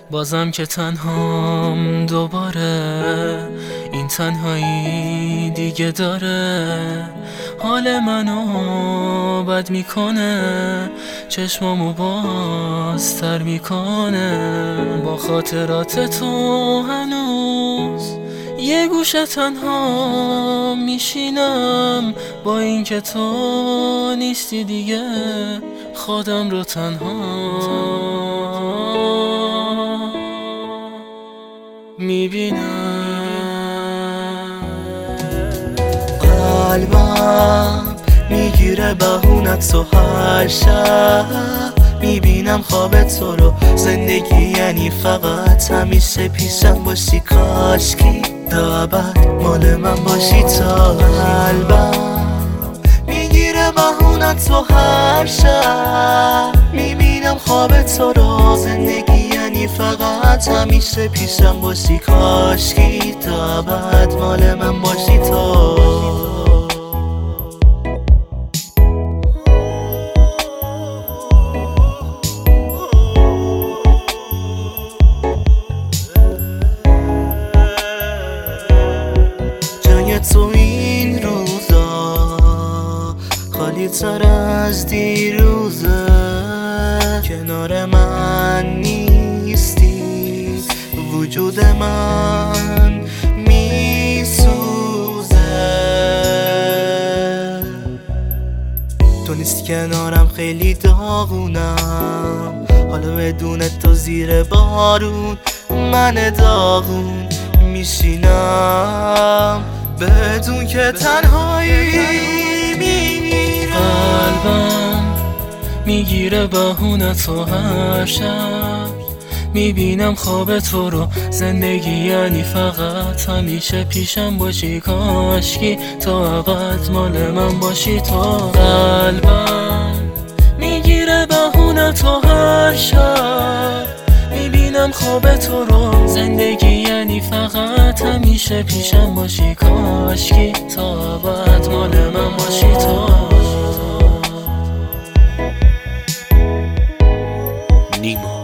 بازم که تنهام دوباره، این تنهایی دیگه داره حال منو بد میکنه، چشمامو بازتر میکنه. با خاطرات تو هنوز یه گوشه تنها میشینم، با اینکه تو نیستی دیگه خودم رو تنها میبینم. قلبم میگیره بهونت تو هر شب، میبینم خواب تو رو. زندگی یعنی فقط همیشه پیشم باشی، کاشکی تا ابد مال من باشی. تا قلبم میگیره بهونت تو هر شب، میبینم خواب تو رو. زندگی یعنی فقط همیشه پیشم باشی، کاشکی تا ابد مال من باشی تو. جای تو این روزا خالی تر از دیروزه، کنار من نیستی وجود من میسوزه. تو نیستی کنارم خیلی داغونم، حالا بدون تو زیر بارون من داغون میشینم، بدون که تنهایی میمیرم. قلبم میگیره بهونت تو هر شب، میبینم خواب تو رو. زندگی یعنی فقط همیشه پیشم باشی، کاشکی تا ابد مال من باشی تو. قلبم میگیره بهونت تو هر شب، میبینم خواب تو رو. زندگی یعنی فقط همیشه پیشم باشی، کاشکی تا ابد مال من باشی تو. نیما